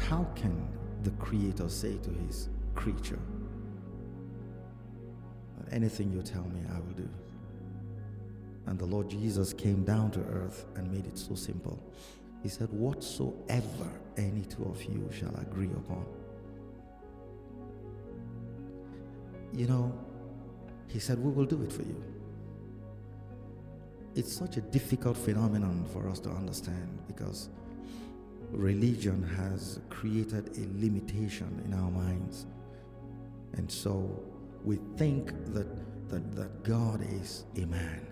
how can the Creator say to his creature, anything you tell me, I will do? And the Lord Jesus came down to earth and made it so simple. He said, whatsoever any two of you shall agree upon. You know, he said, we will do it for you. It's such a difficult phenomenon for us to understand because religion has created a limitation in our minds. And so we think that God is a man.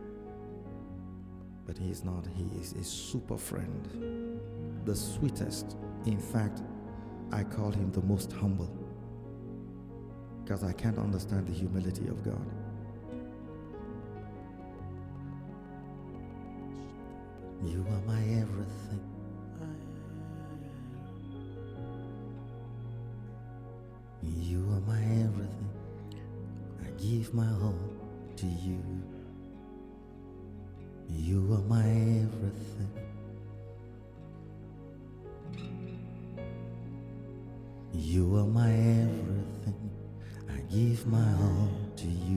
But he is not. He is a super friend, the sweetest. In fact, I call him the most humble because I can't understand the humility of God. You are my everything. You are my everything. I give my all to you. You are my everything. You are my everything. I give my all to you.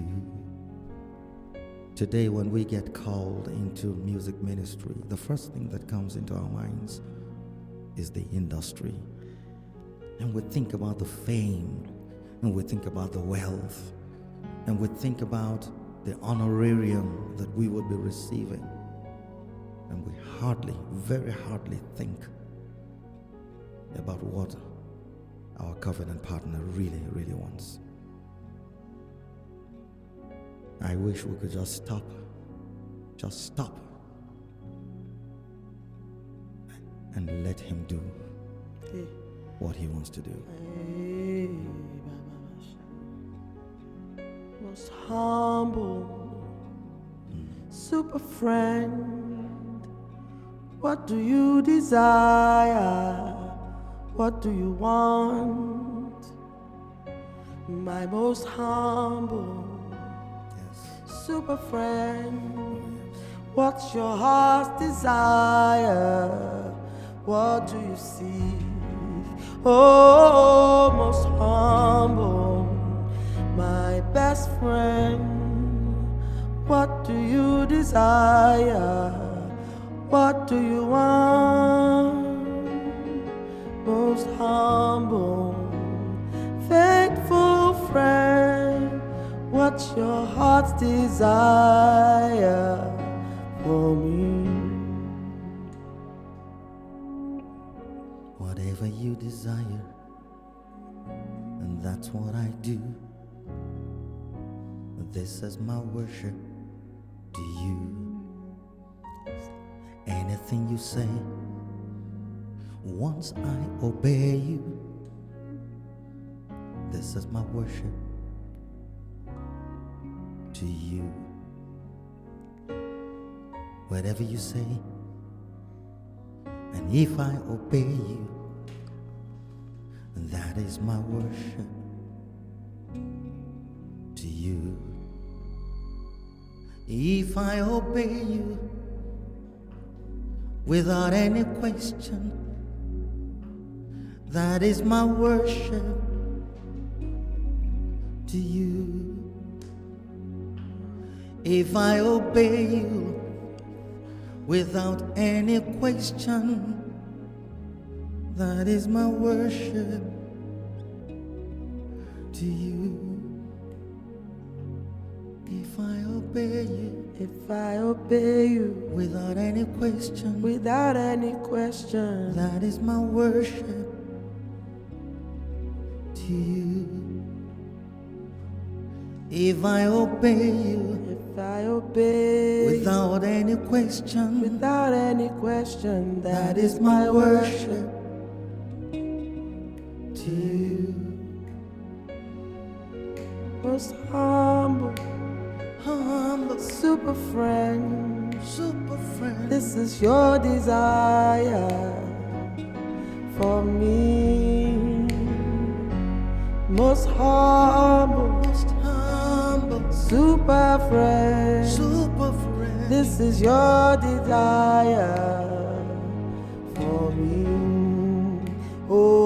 Today, when we get called into music ministry, the first thing that comes into our minds is the industry. And we think about the fame, and we think about the wealth, and we think about the honorarium that we would be receiving. And we very hardly think about what our covenant partner really, really wants. I wish we could just stop and let him do what he wants to do. Most humble, super friend, what do you desire? What do you want? My most humble, super friend, what's your heart's desire? What do you see? Oh, most humble, my best friend, what do you desire? What do you want? Most humble, faithful friend, what's your heart's desire for me? Whatever you desire, and that's what I do. This is my worship to you. Anything you say, once I obey you, this is my worship to you. Whatever you say, and if I obey you, that is my worship to you. If I obey you without any question, that is my worship to you. If I obey you without any question, that is my worship to you. If I obey you, if I obey you without any question, that is my worship to you. If I obey you, without any question, that is my worship to you. Most humble, super friend, this is your desire for me. Most humble, super friend, this is your desire for me. Oh,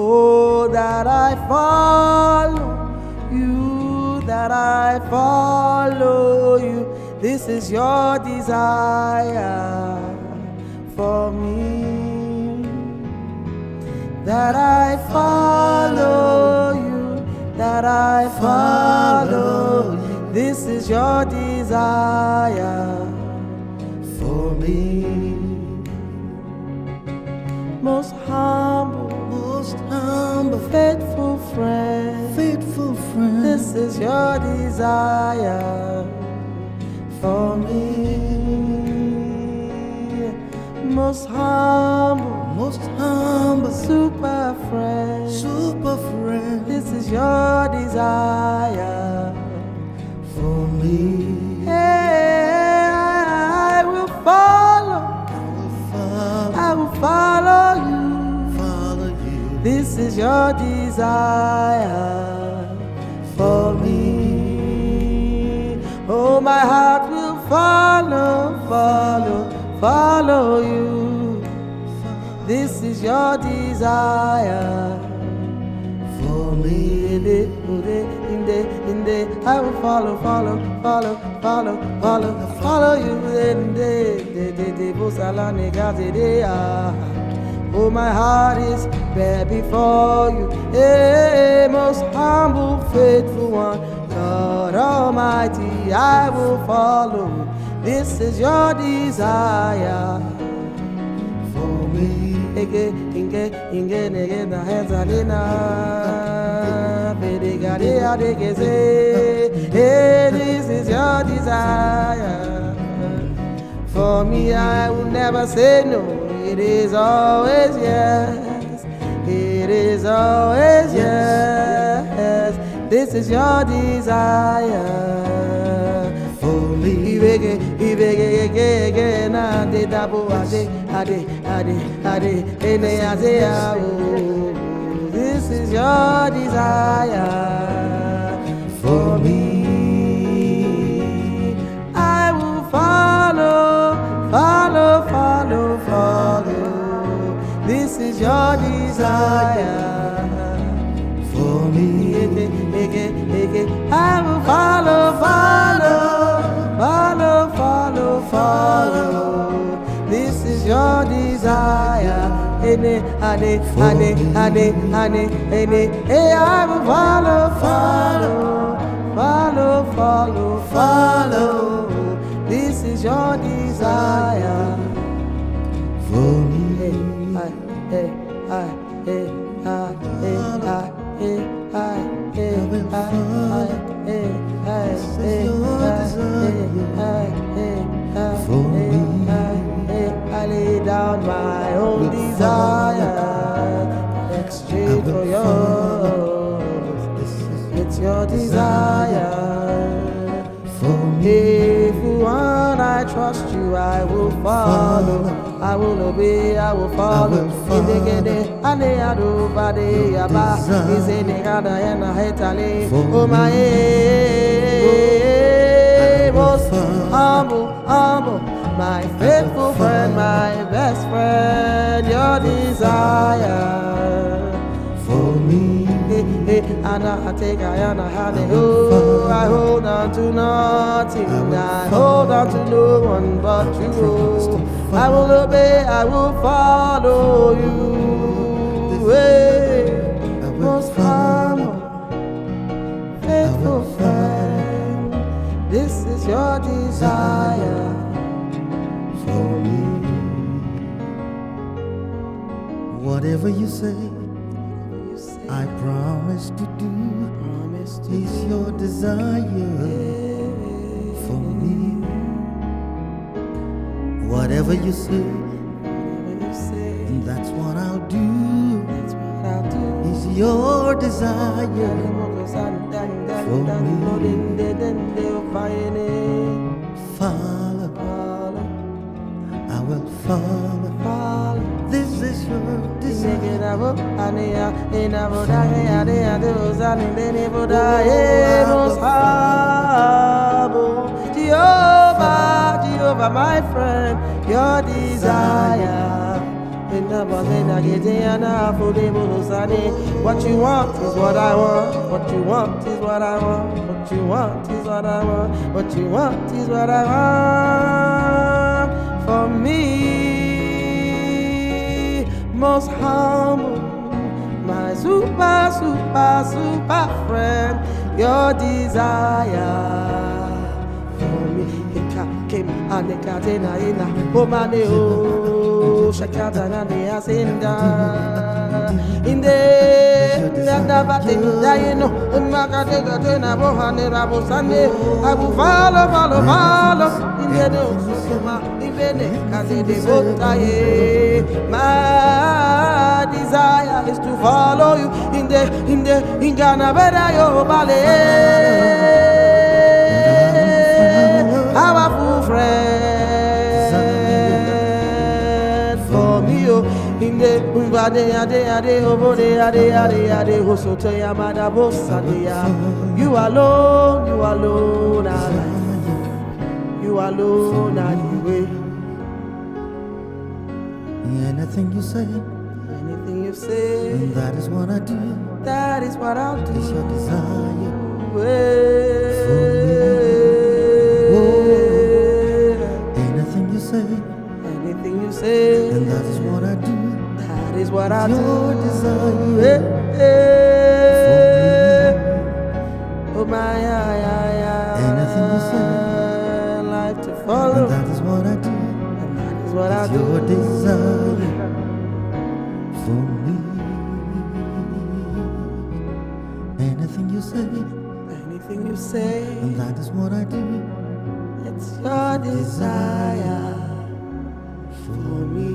that I follow you, that I follow you. This is your desire for me, that I follow you, that I follow you. This is your desire for me. Most humble, faithful friend, this is your desire for me. Most humble, super friend, this is your desire for me. Hey, I will follow you. This is your desire for me. Oh, my heart will follow you. This is your desire for me. I will follow you. Oh, my heart is bare before you. Hey, most humble, faithful one, God Almighty, I will follow you. This is your desire for me. Hey, this is your desire for me. I will never say no. It is always yes. It is always yes. This is your desire for me. This is your desire for me. I will follow. This is your desire for me. I will follow. This is your desire. Hey, I will follow. This is your desire for me. I lay down my own desire, exchange for yours. It's your desire for me. One, I trust you, I will follow, I will obey, I will follow. Oh my, most humble, my faithful friend, my best friend, your desire for me. And I take I hold on to nothing. I hold on to no one but you. I will obey, I will follow you. Most humble, faithful friend, this is your desire for me. Whatever you say, I promise to do. Is your desire for me. Whatever you say, that's what I'll do. Is your desire for me. Follow, I will follow. This is your desire. Jehovah, my friend, your desire What you want is what I want. What you want is what I want. What you want is what I want. What you want is what I want for me. Most humble, my super, super, super friend. Your desire for me. Came and the catena in a woman, oh, Shakatana, the Asinda. In the Nabati, Dino, Macatena, Bohane, Rabu Sunday, I will follow, in the Suma, even and the Votaye. My desire is to follow you in Ghana, yo ballet. Powerful friend for me, oh, in the ade over the ade hosoto yamada bosadia. You alone, you alone, anyway. Anything you say, and that is what I do. That is what I'll do. It's your desire for anything you say, and that is what I do. That is what I do. Your desire oh my, anything you say, life to follow, and that is what I do. And that is what I do. Your desire for me. Anything you say, and that is what I do. It's your desire for me.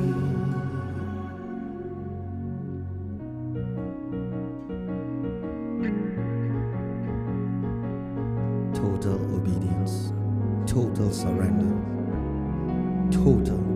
Total obedience, total surrender, total